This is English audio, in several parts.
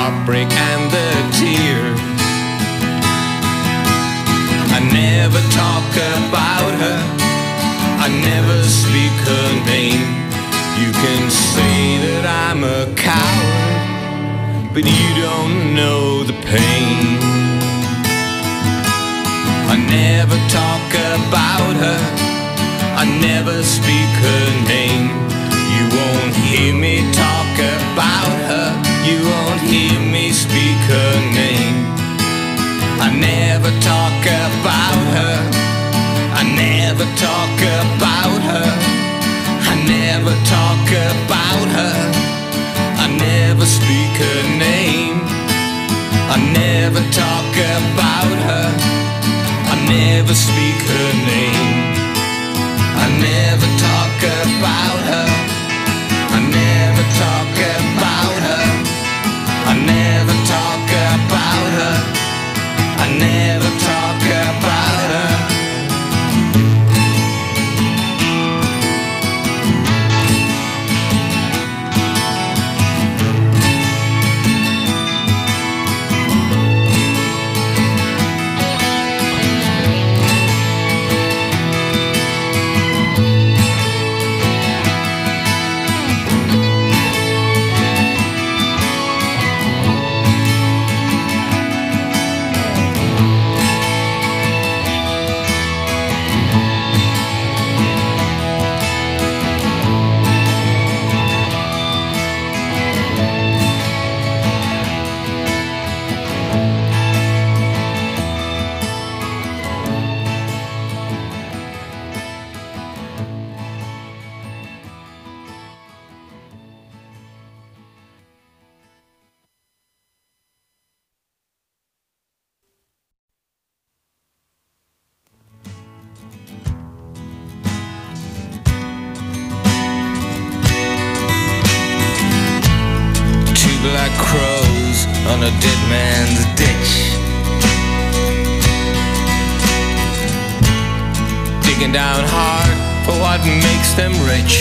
heartbreak and the tears. I never talk about her, I never speak her name. You can say that I'm a coward, but you don't know the pain. I never talk about her, I never speak her name. You won't hear me talk about her, you won't hear me speak her name. I never talk about her, I never talk about her, I never talk about her, I never speak her name. I never talk about her, I never speak her name. I never talk about her, I never talk about her, I never talk about her, I never talk about her. Black crows on a dead man's ditch, digging down hard for what makes them rich.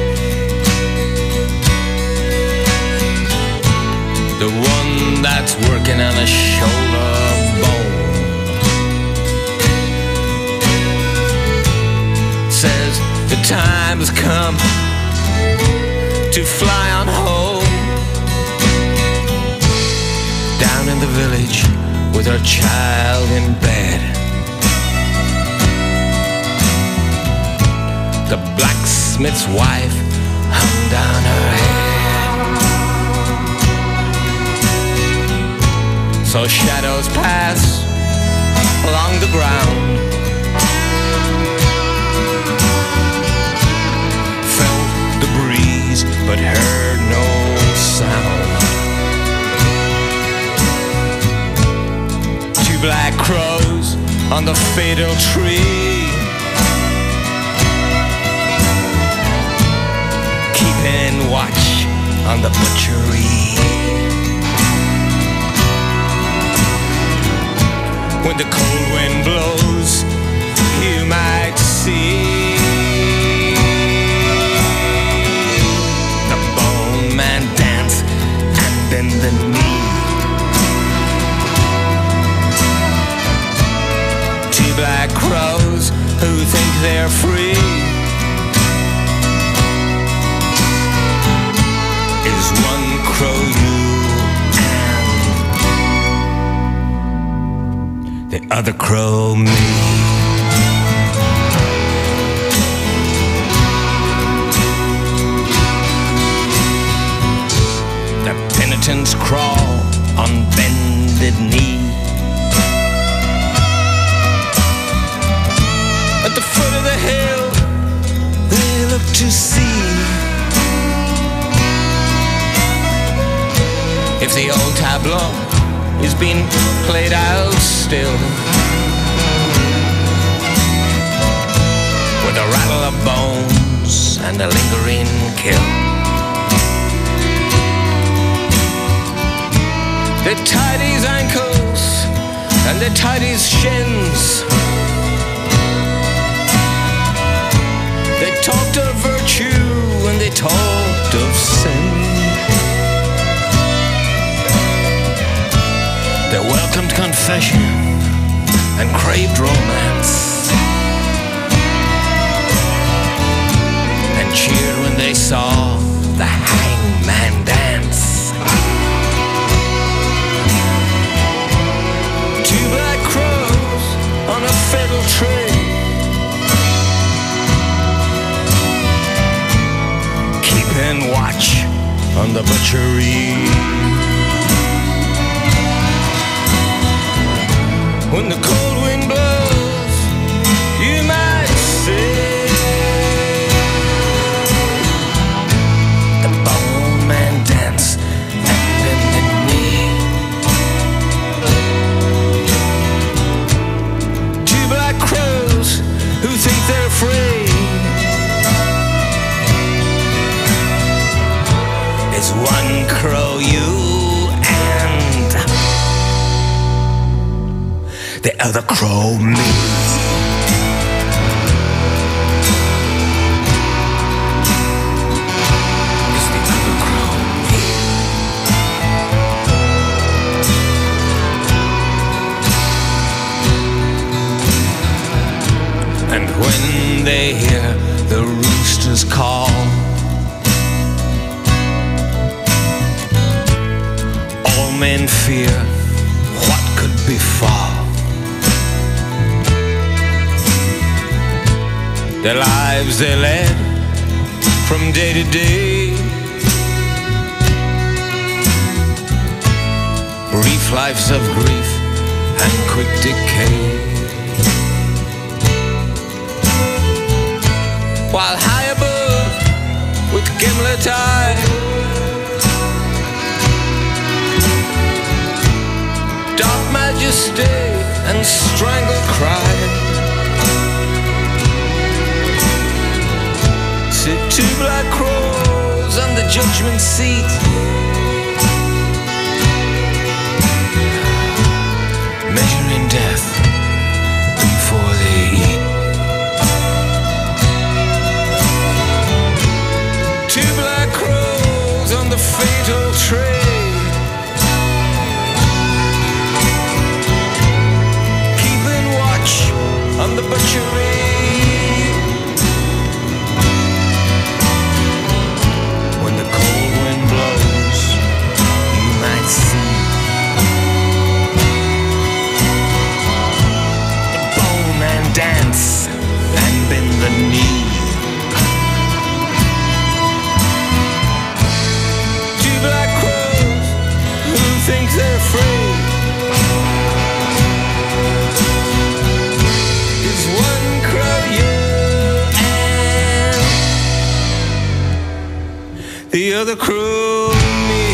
The one that's working on a shoulder bone says the time has come to fly on home. Down in the village with her child in bed, the blacksmith's wife hung down her head. So shadows pass along the ground, felt the breeze but heard no sound. Black crows on the fatal tree, keeping watch on the butchery. When the cold wind blows, you might see the bone man dance and bend the knee. Black crows who think they're free is one crow you and the other crow me. The penitents crawl on bended knee. At the foot of the hill, they look to see if the old tableau is being played out still, with a rattle of bones and a lingering kill. They tied his ankles and they tied his shins. They talked of virtue and they talked of sin. confession and craved romance, and cheered when they saw the hangman dance. Two black crows on a fatal tree, keeping watch on the butchery. When the cold wind blows, you might say the bone man dance and bend the knee. Two black crows who think they're free. It's one crow you and the other crow me. It's the other crow me. And when they hear the roosters call, all men fear what could befall. Their lives they led from day to day, brief lives of grief and quick decay. While high above with gimlet eye, dark majesty and strangled cry, sit two black crows on the judgment seat, measuring death before they eat. Two black crows on the fatal tree, keeping watch on the butchery. Dance and bend the knee. Two black crows who think they're free. Is one crow you and the other crow me.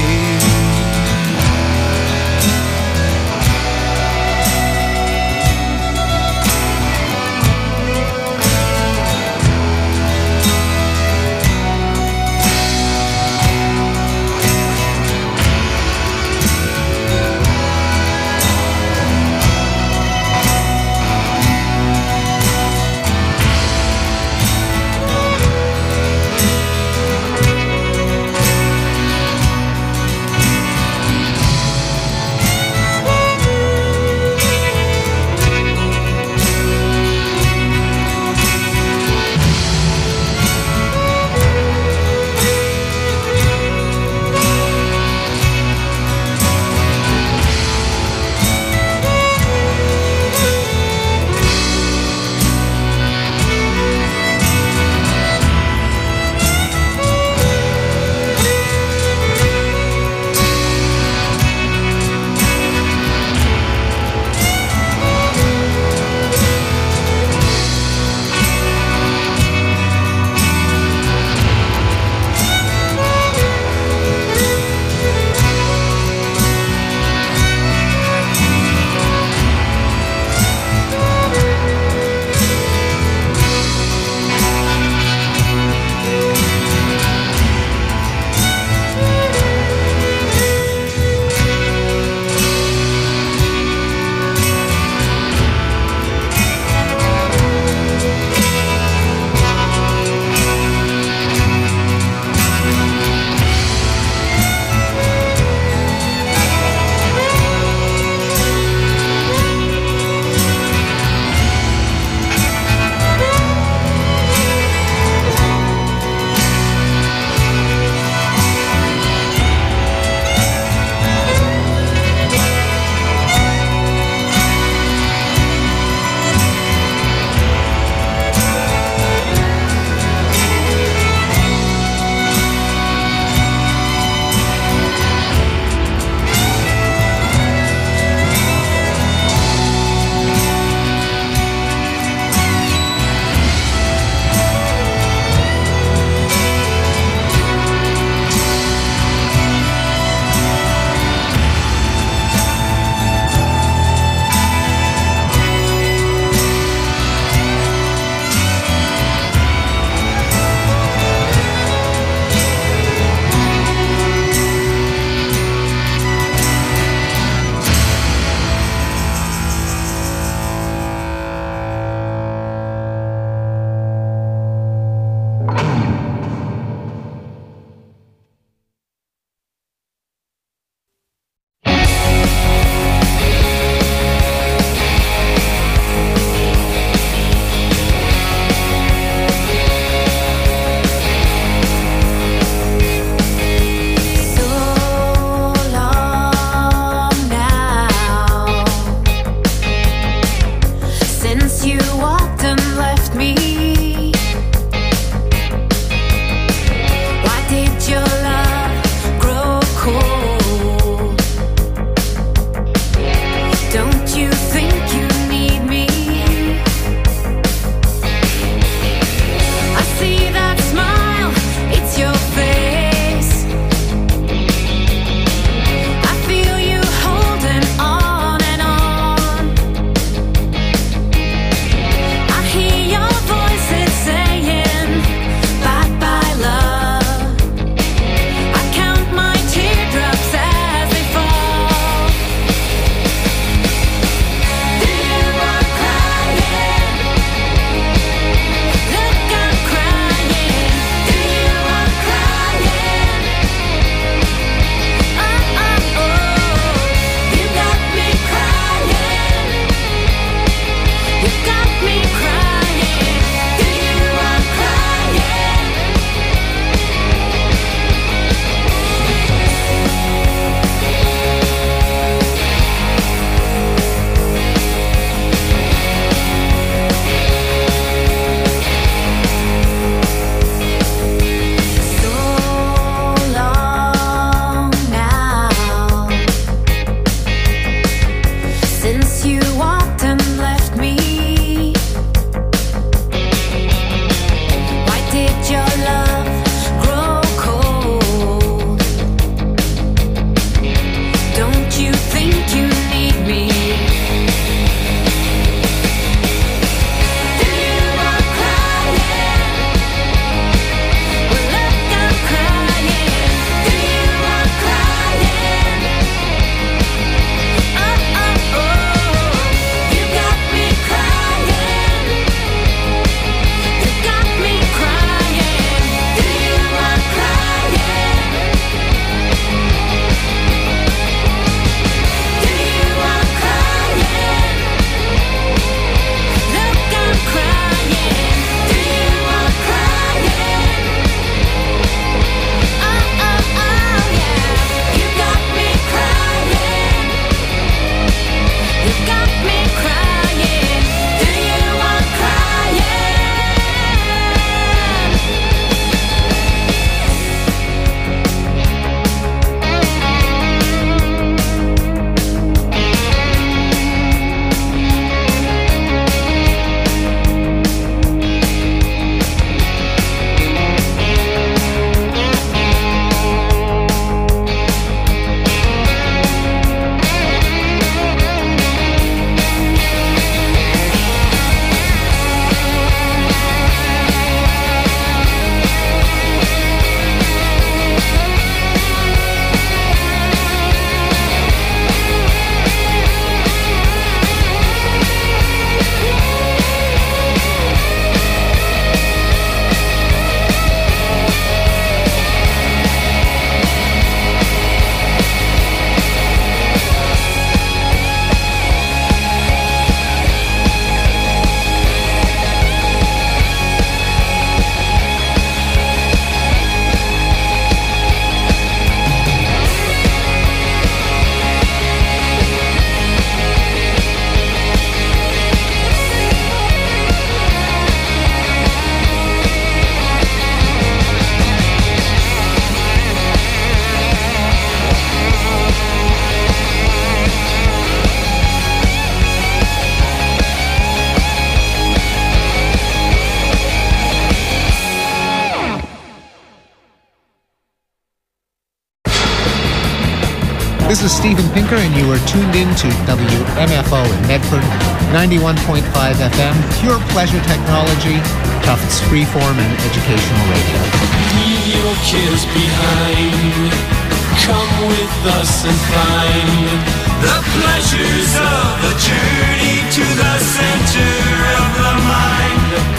This is Steven Pinker, and you are tuned in to WMFO in Medford, 91.5 FM, pure pleasure technology, Tufts freeform and educational radio. Leave your kids behind. Come with us and find the pleasures of the journey to the center of the mind.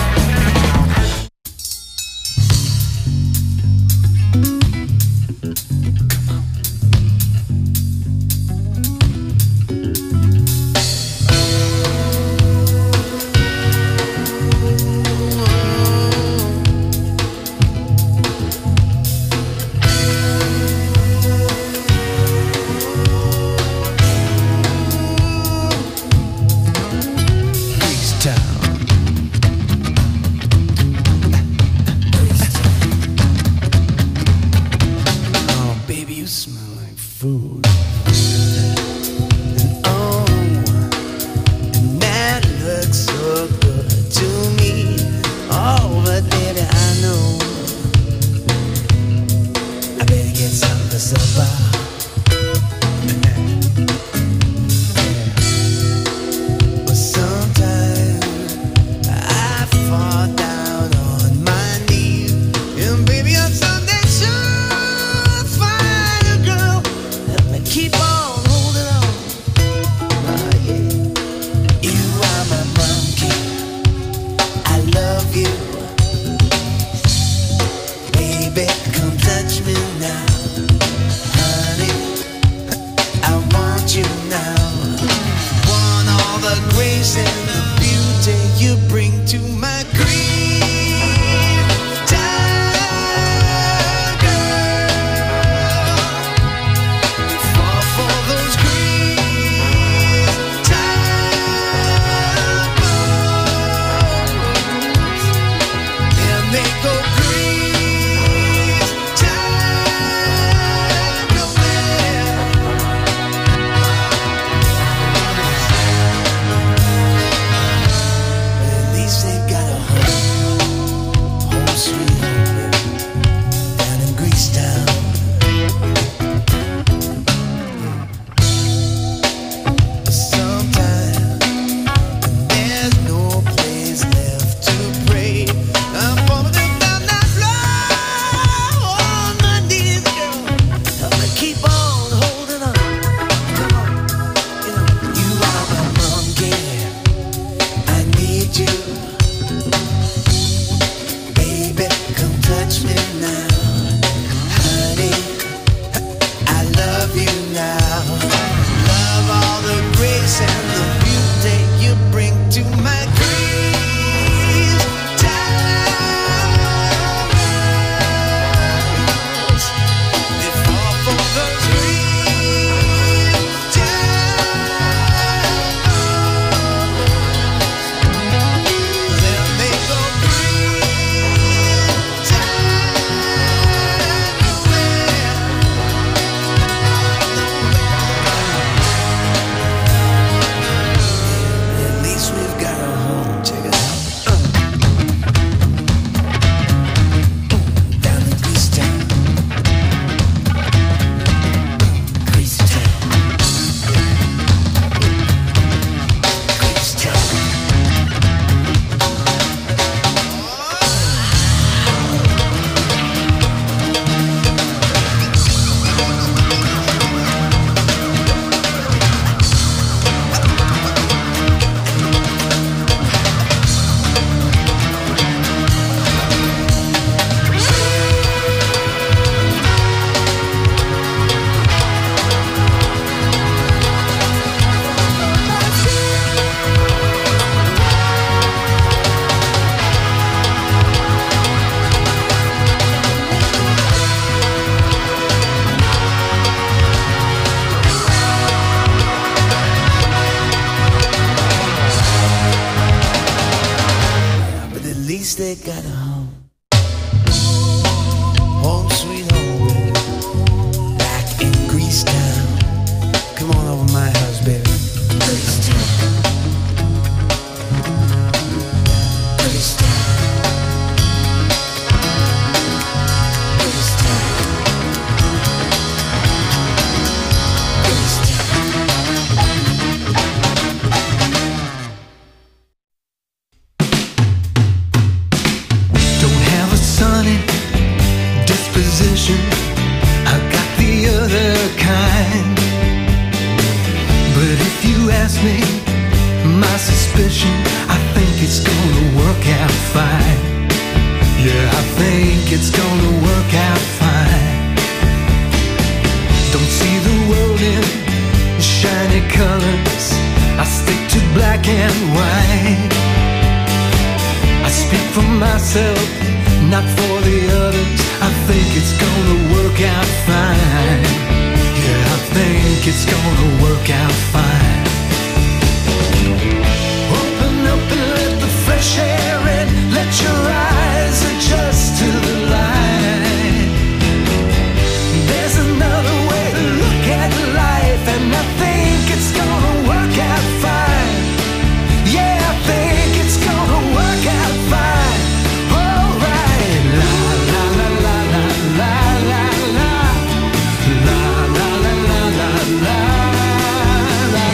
they got a home. Home sweet home, baby. Back in Grease Town. Come on over my house, baby. Grease Town. Grease Town. Grease Town. mission. I think it's gonna work out fine. Yeah, I think it's gonna work out fine. Don't see the world in shiny colors. I stick to black and white. I speak for myself, not for the others. I think it's gonna work out fine. Yeah, I think it's gonna work out fine. Open up and let the fresh air in. Let your eyes adjust to the light. There's another way to look at life, and I think it's gonna work out fine. Yeah, I think it's gonna work out fine. Alright, la la la la la la la la la la la la la la la.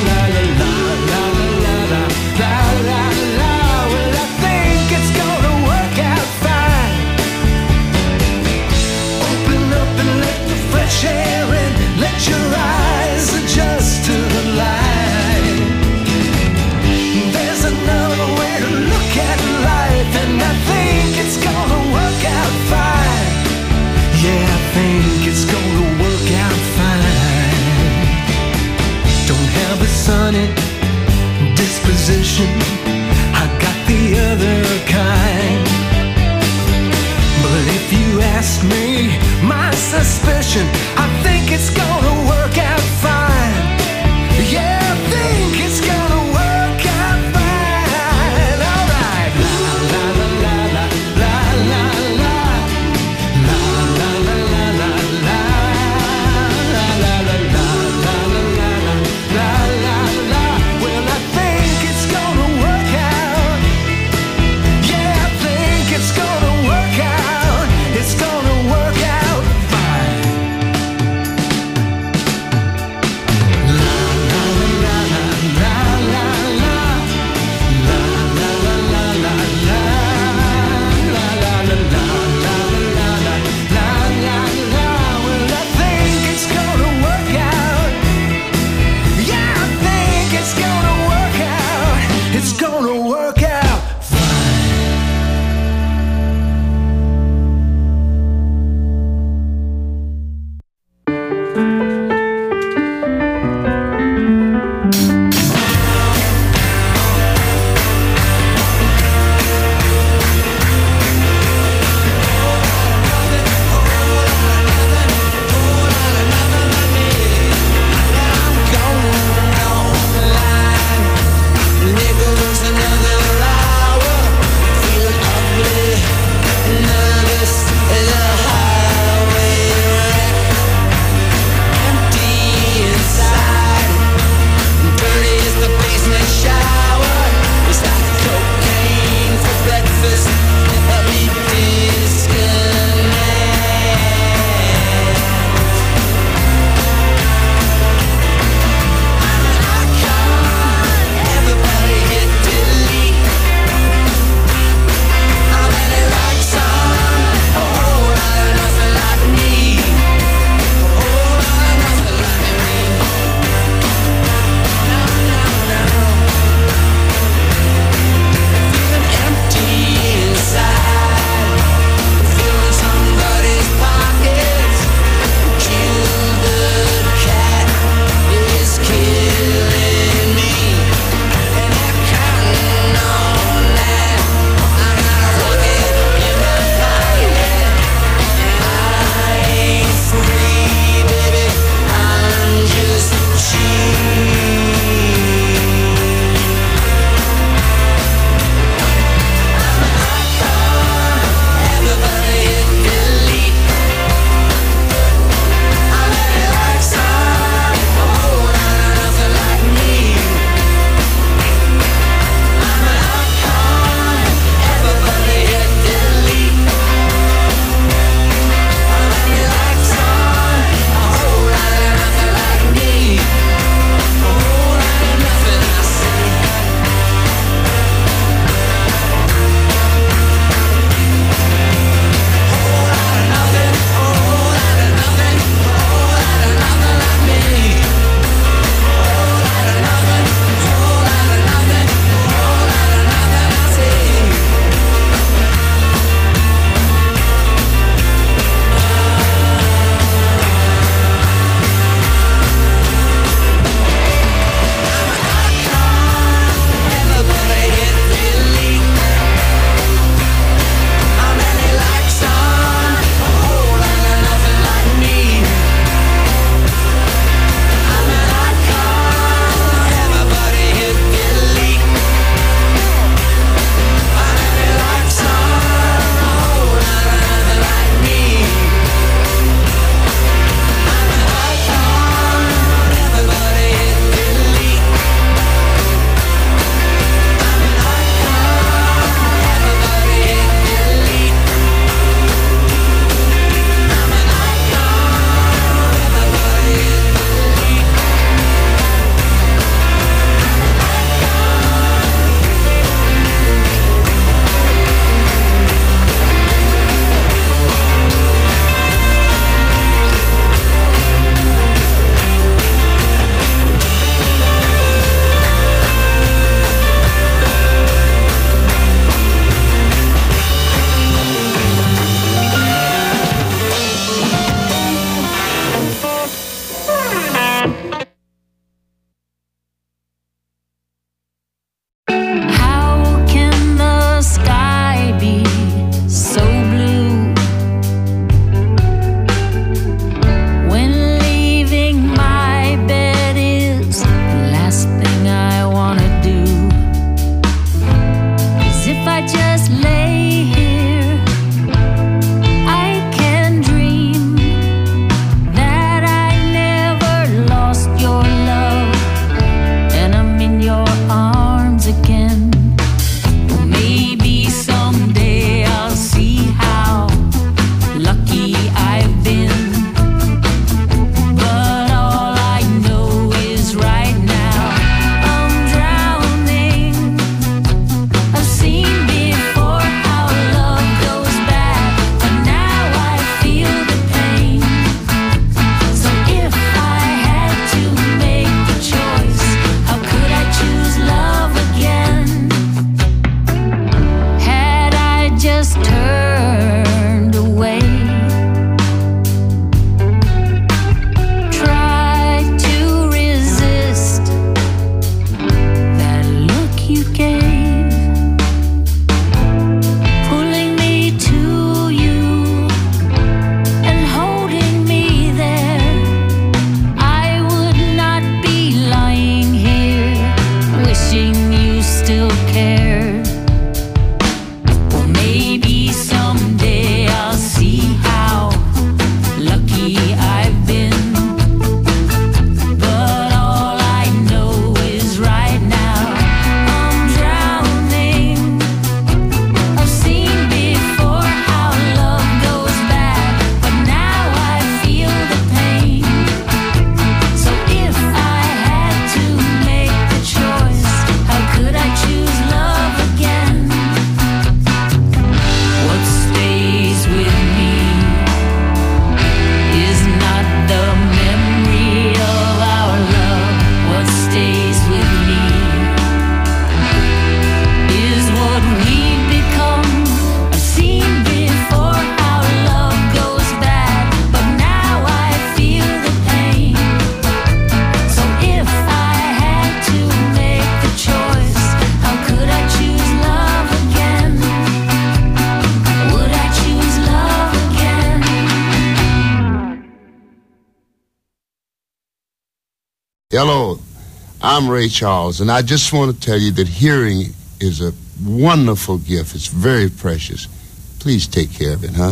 Hello, I'm Ray Charles, and I just want to tell you that hearing is a wonderful gift. It's very precious. Please take care of it, huh?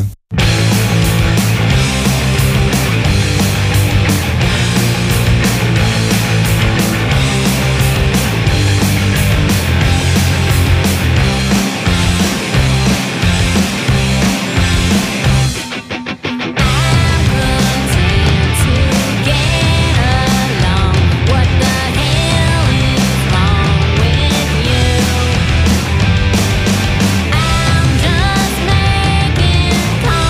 I'm just making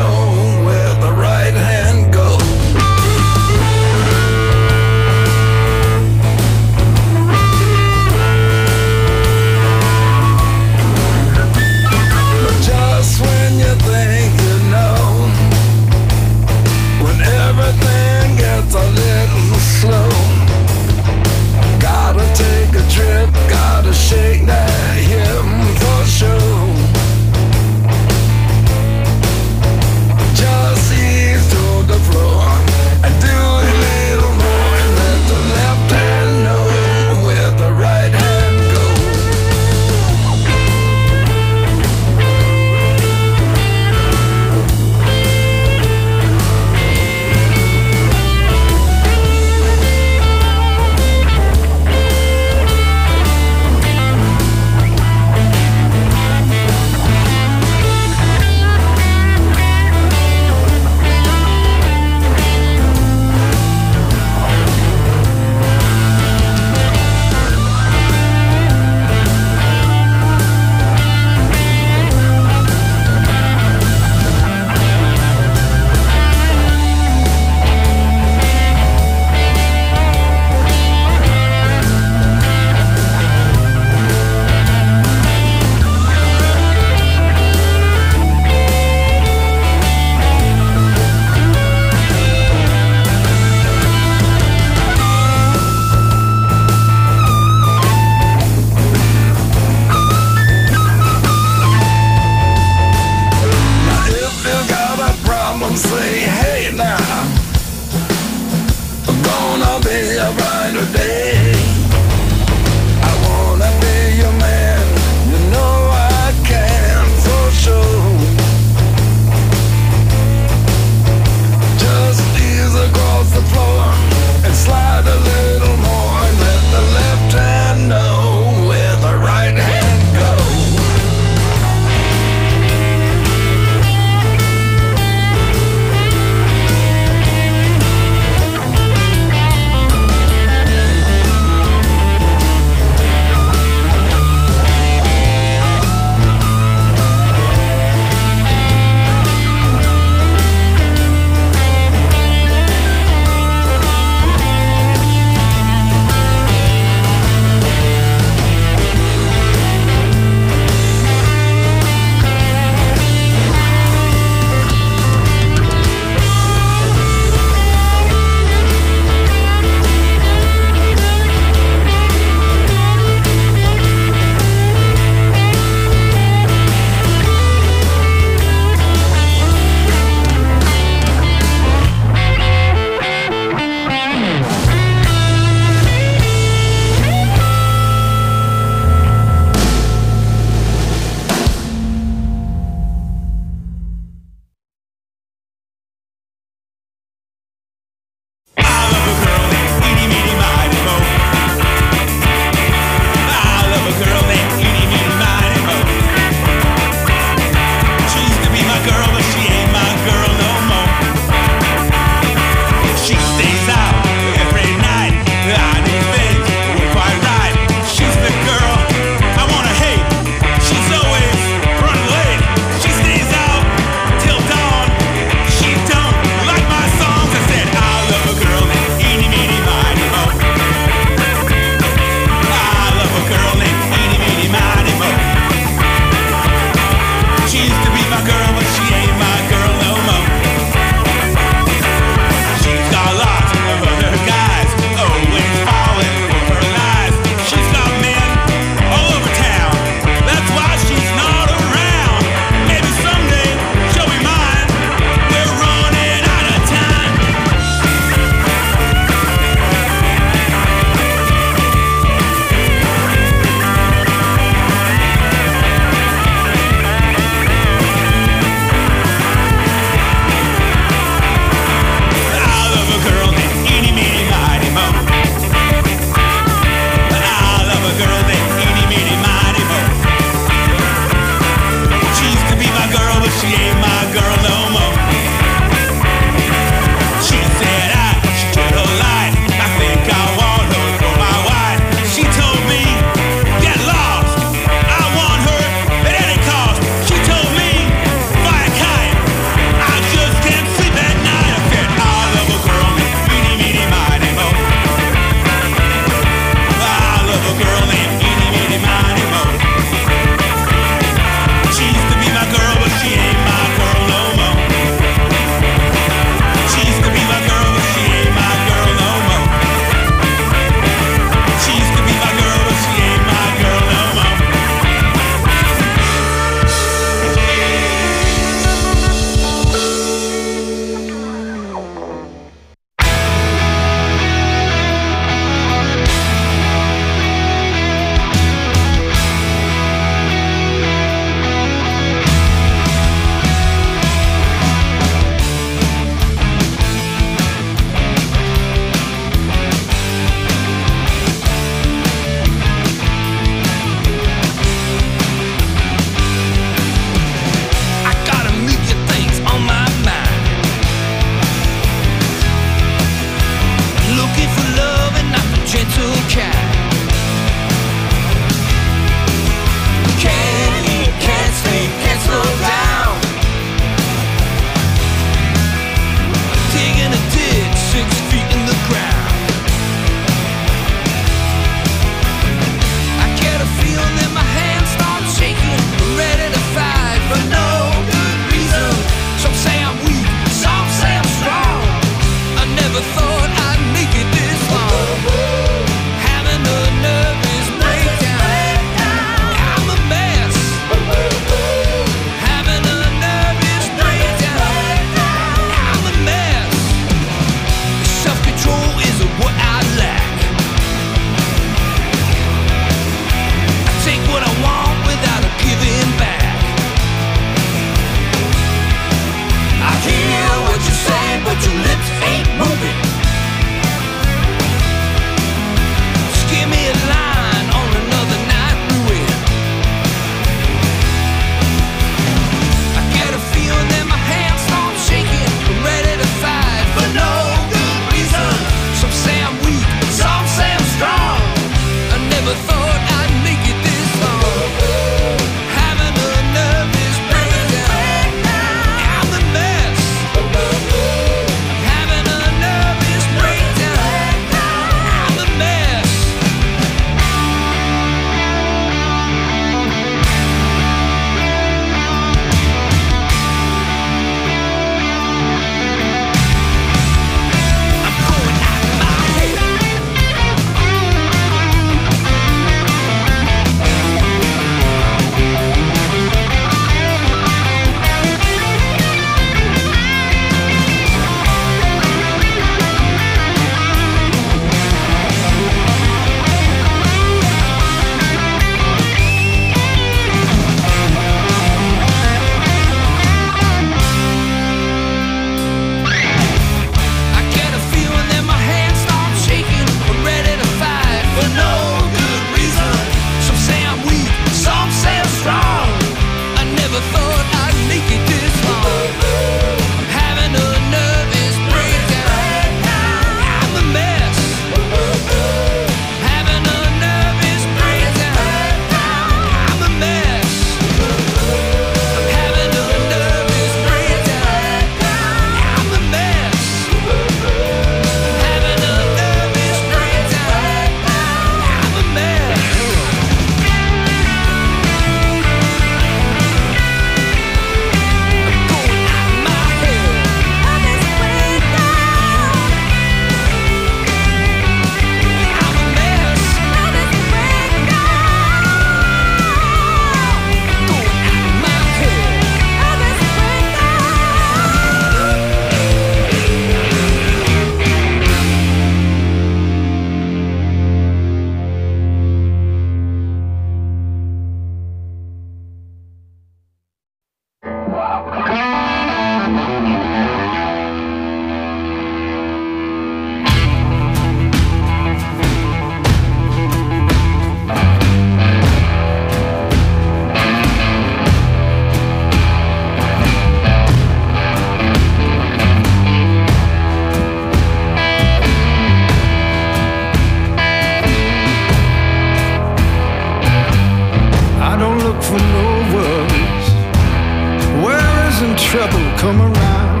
for no worries. Worries and trouble come around.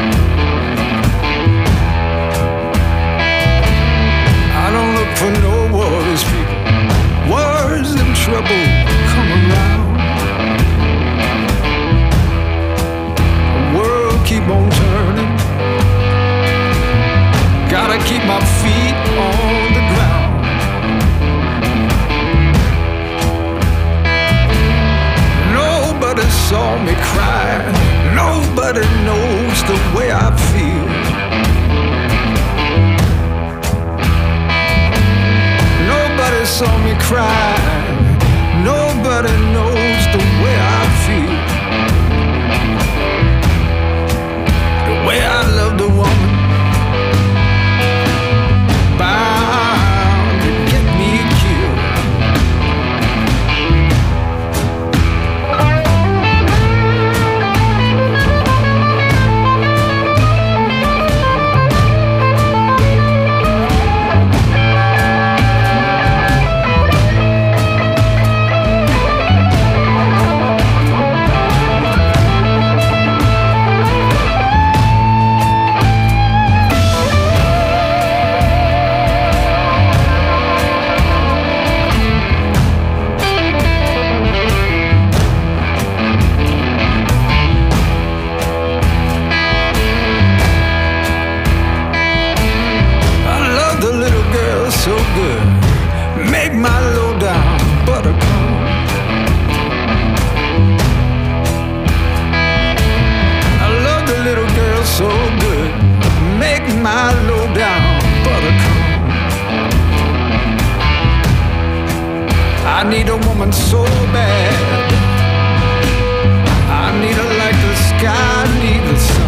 I don't look for no worries, people. Worries and trouble come around. The world keep on turning. Gotta keep my feet on the ground. Nobody saw me cry. Nobody knows the way I feel. Nobody saw me cry. Nobody knows the way I feel. The way I love the woman bound to get me killed. So good, make my low down buttercup. I love the little girl so good, make my low down buttercup. I need a woman so bad, I need her like the sky need the sun.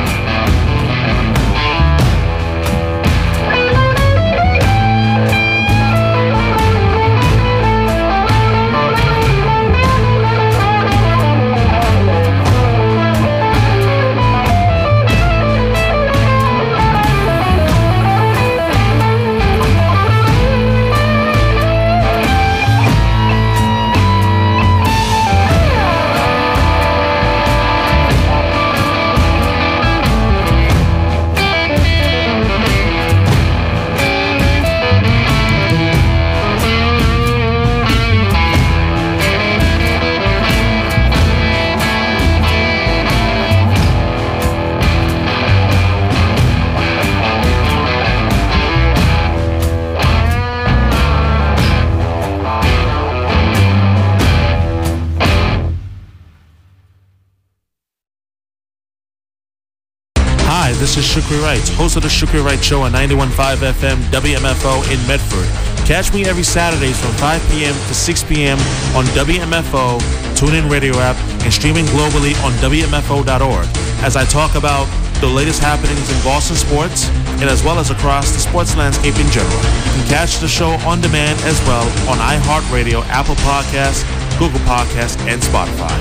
This is Shukri Wright, host of the Shukri Wright Show on 91.5 FM WMFO in Medford. Catch me every Saturdays from 5 p.m. to 6 p.m. on WMFO, TuneIn Radio app, and streaming globally on WMFO.org as I talk about the latest happenings in Boston sports and as well as across the sports landscape in general. You can catch the show on demand as well on iHeartRadio, Apple Podcasts, Google Podcasts, and Spotify.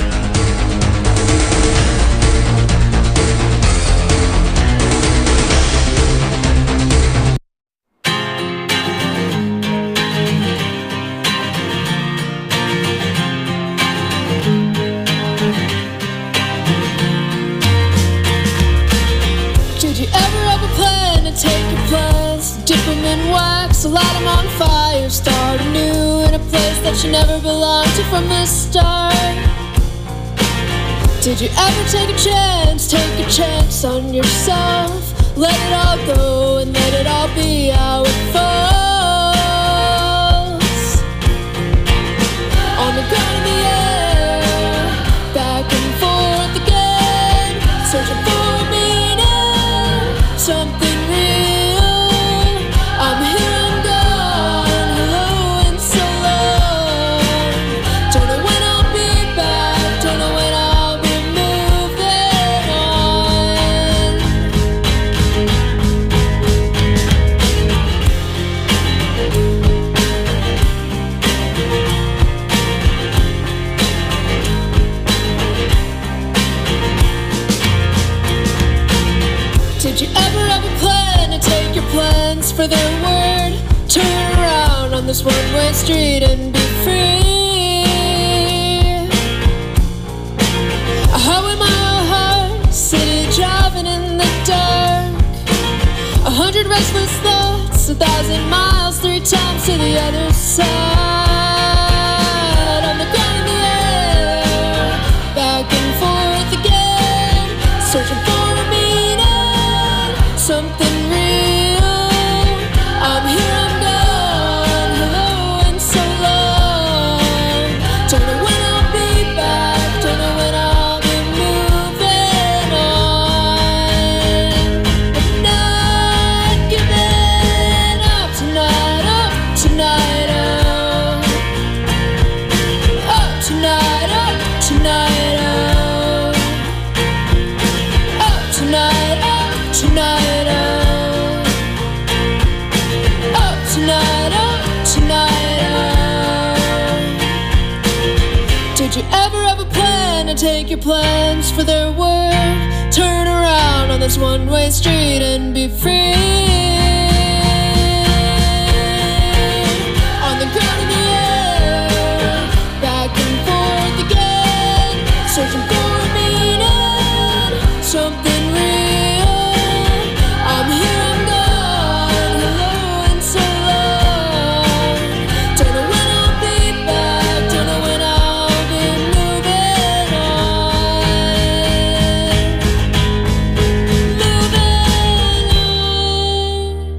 Light them on fire, start anew in a place that you never belonged to from the start. Did you ever take a chance on yourself? Let it all go and let it all be how it falls. On the ground in the air, back and forth again, searching for a meaning, something real. I'm here. For their word, turn around on this one-way street and be free. restless thoughts, 1,000 miles, 3 times to the other side. On the ground in the air, back and forth again, searching for a meaning, something real. I'm here, I'm gone, hello and so long. Don't know when I'll be back, don't know when I'll be moving on. But not giving up tonight, up tonight, up tonight, up tonight, up tonight, up tonight, up tonight, up tonight. Did you ever have a plan to take your plans for their word? Turn around on this one-way street and be free. On the ground in the air, back and forth again, searching for a meaning, something real. I'm here, I'm gone, hello and so long. Don't know when I'll be back, don't know when I'll be moving on. Moving on.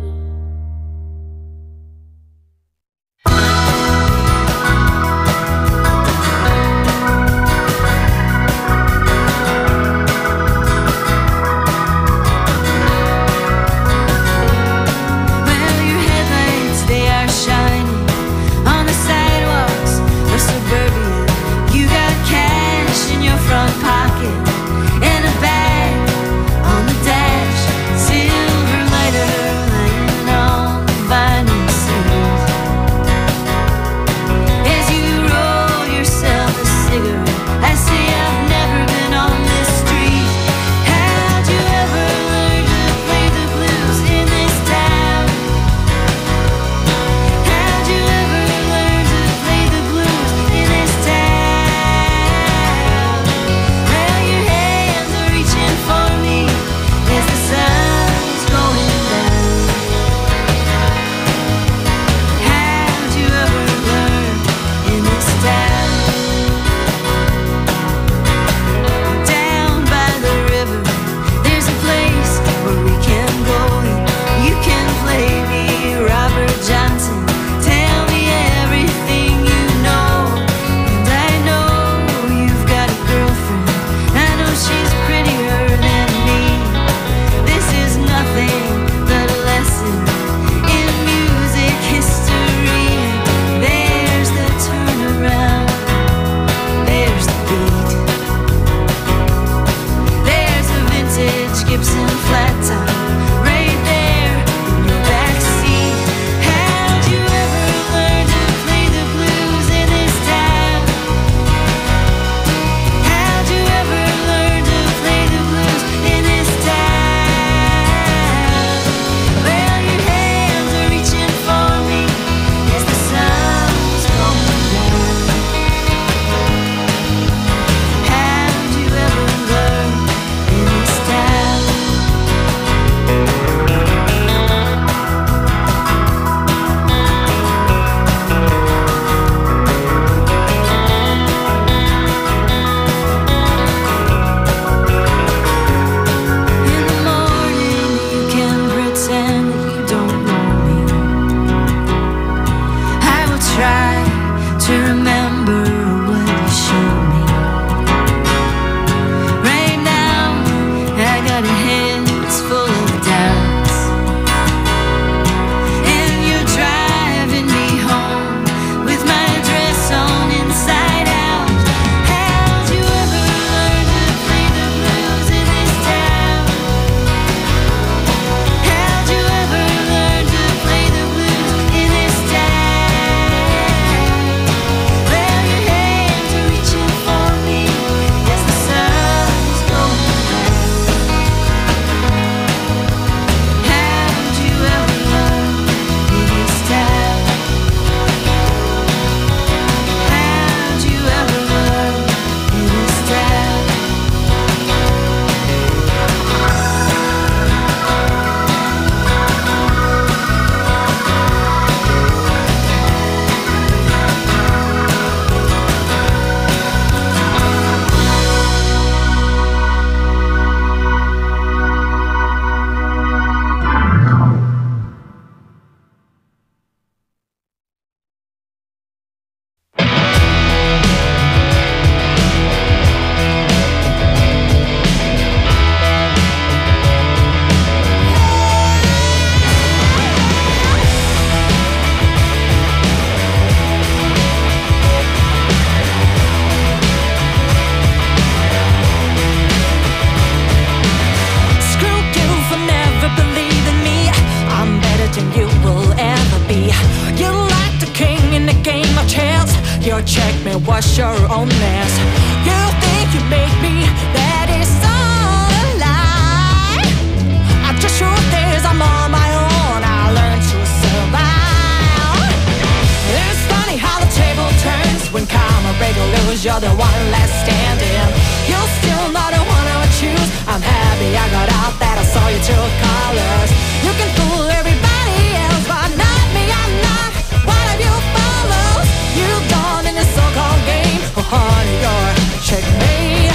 check me, what's your honest? You think you make me, that is all a lie. Just truth is I'm on my own, I learned to survive. It's funny how the table turns when karma break or lose, you're the one left standing. You're still not the one I would choose. I'm happy I got out, that I saw you two colors. You can fool everybody else, but not me, I'm not one of you follows. You've gone in this so-called game, oh honey, you're checkmate.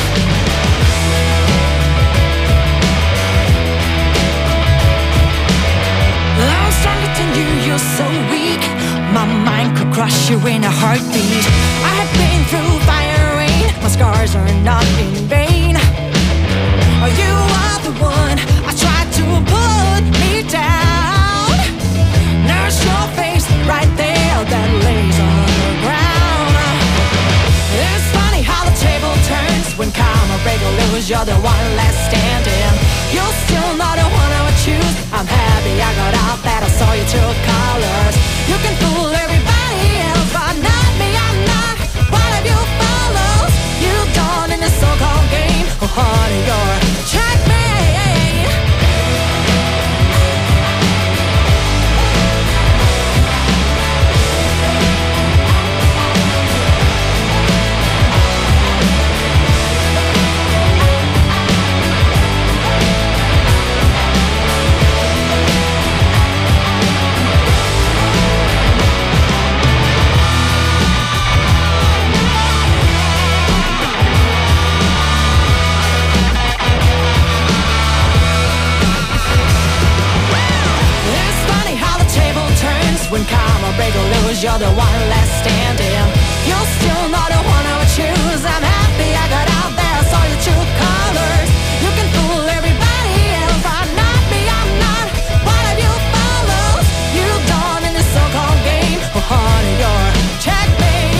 I'm stronger than you, you're so weak. My mind could crush you in a heartbeat. I have been through fire and rain, my scars are not in vain. You are the one I tried to put me down. There's your face right there that lays on the ground. It's funny how the table turns when karma break or lose, you're the one left standing. You're still not the one I would choose. I'm happy I got out, that I saw you two colors. You can fool everybody else, but not me, I'm not one of you follows. You've gone in this so-called game, oh honey, you're checkmate. When karma break or lose, you're the one left standing. You're still not the one I would choose. I'm happy I got out there, I saw your true colors. You can fool everybody else, but not me, I'm not one of you follows. You've gone in this so-called game, oh honey, you're checkmate.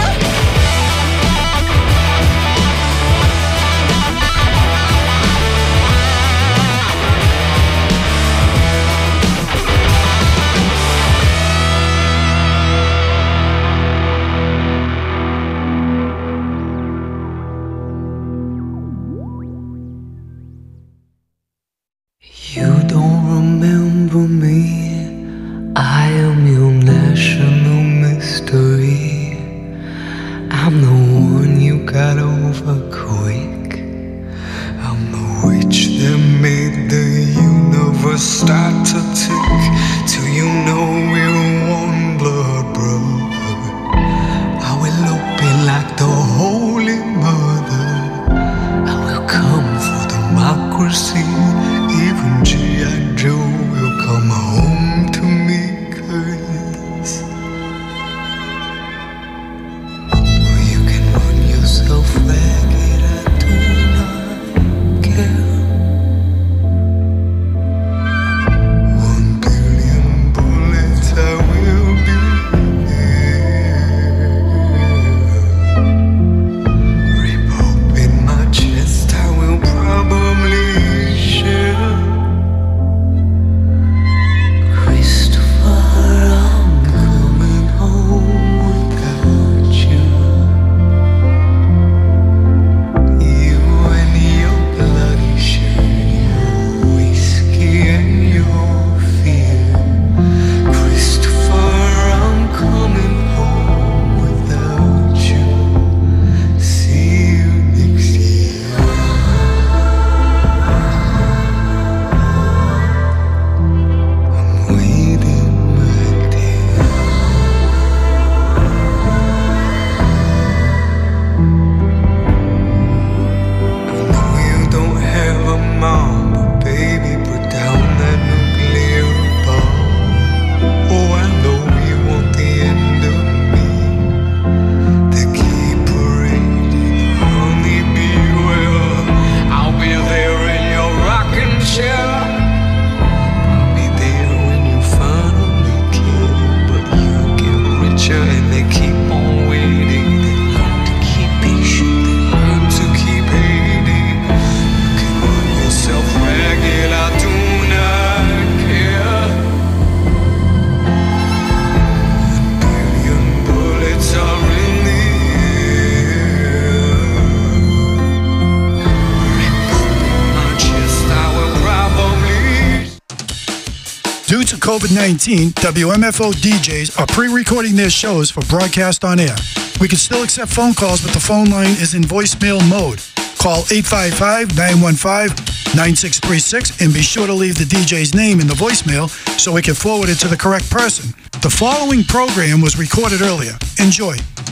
You don't remember me, I am your national mystery. I'm the one you got over quick. I'm the witch that made the universe start to tick. Till you know we're one blood brother. I will open like the Holy Mother. I will come for democracy. Even G.I. Joe will come home to me, 'cause you can run yourself ragged. COVID-19, WMFO DJs are pre-recording their shows for broadcast on air. We can still accept phone calls, but the phone line is in voicemail mode. Call 855-915-9636 and be sure to leave the DJ's name in the voicemail so we can forward it to the correct person. The following program was recorded earlier. Enjoy.